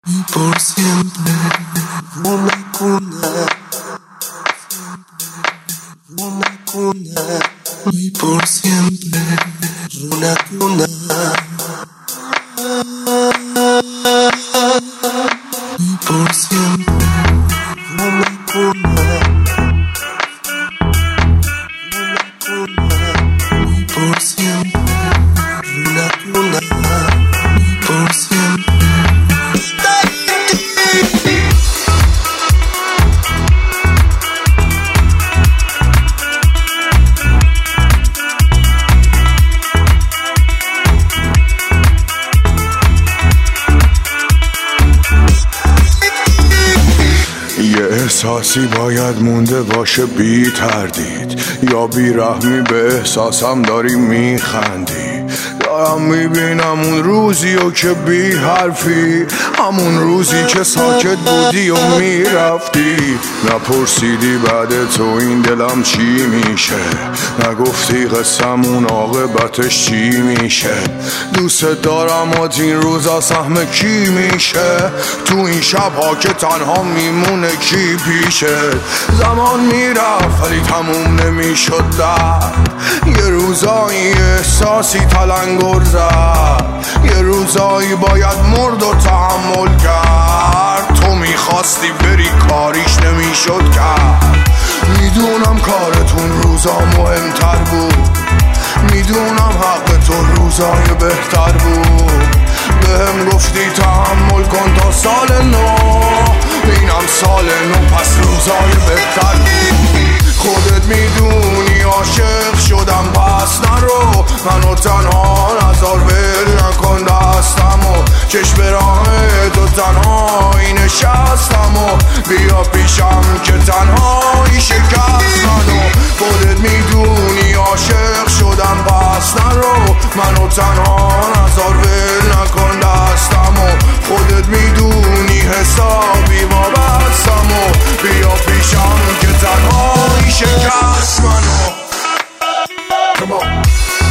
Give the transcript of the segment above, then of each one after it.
por siempre, una cuna, y por siempre, una cuna, y por siempre, una cuna, y por siempre, una cuna, y por siempre. احساسی باید مونده باشه بی تردید، یا بی رحمی به احساسم داری میخندی. دارم میبینم اون روزی و که بی حرفی، همون روزی که ساکت بودی و میرفتی. نپرسیدی بعد تو این دلم چی میشه، نگفتی قسمون عاقبتش چی میشه. دوست دارم و این روزا سهم کی میشه، تو این شبها که تنها میمونه کی پیشه. زمان میرفت ولی تموم نمیشد درد، یه روزایی احساسی تلنگر زد، یه روزایی باید مرد و تحمل کرد. تو میخواستی بری کاریش نمیشد کرد. میدونم کارتون روزا مهمتر بود، میدونم حق تو روزای بهتر بود. بهم گفتی تحمل کن تا سال نو، اینم سال نو پس روزای بهتر بود. خودت میدونی عاشق شدم پس نرو، منو تنها نذار ول نکن دستم و چشم به راه تو تنهایی نشستم و بیا پیشم که تنهایی شکست منو. خودت میدونی عاشق شدم پس نرو، منو تنها نذار ول نکن دستم و خودت میدونی حسابی وابستم و بیا پیشم که تنهایی شکست منو. Come on.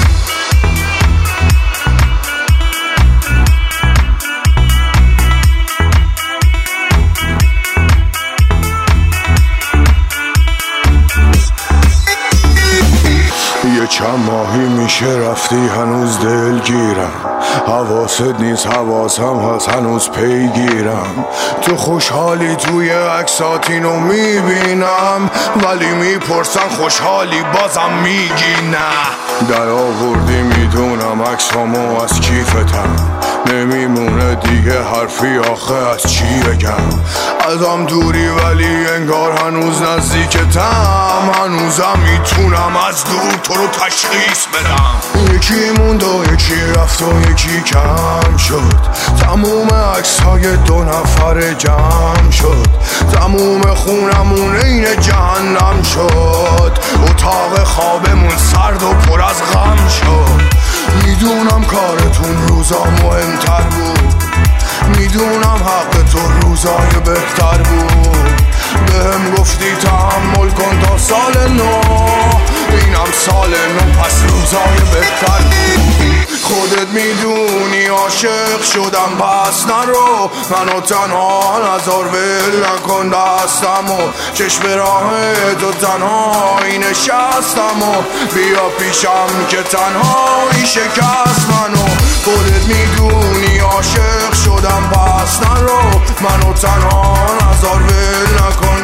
یه چند ماهی میشه رفتی هنوز دلگیرم، حواست نیست حواسم هست هنوز پیگیرم. تو خوشحالی توی عکساتینو میبینم، ولی میپرسن خوشحالی بازم میگی نه. در آوردی میدونم عکسامو از کیفتم، نمیمونه دیگه حرفی آخه از چی بگم. ازم دوری ولی انگار هنوز نزدیکتم، هنوزم میتونم از دور تو رو تشخیص بدم. یکی موند و یکی رفت و یکی کم شد، تموم عکس‌های دو نفر جمع شد. تموم خونمون این جهنم شد، اتاق خوابمون سرد و پر از غم شد. میدونم کارتون روزا مهمتر بود، میدونم حق تو روزای بهتر بود. بهم گفتی تحمل کن تا سال نو، اینم سال نو پس روزای بهتر بود. خودت میدونی عاشق شدم پس نرو، منو تنها نذار ول نکن دستم و چشم به راه تو تنهایی نشستم و بیا پیشم که تنهایی شکست منو. خودت میدونی عاشق شدم پس نرو، منو تنها نذار ول نکن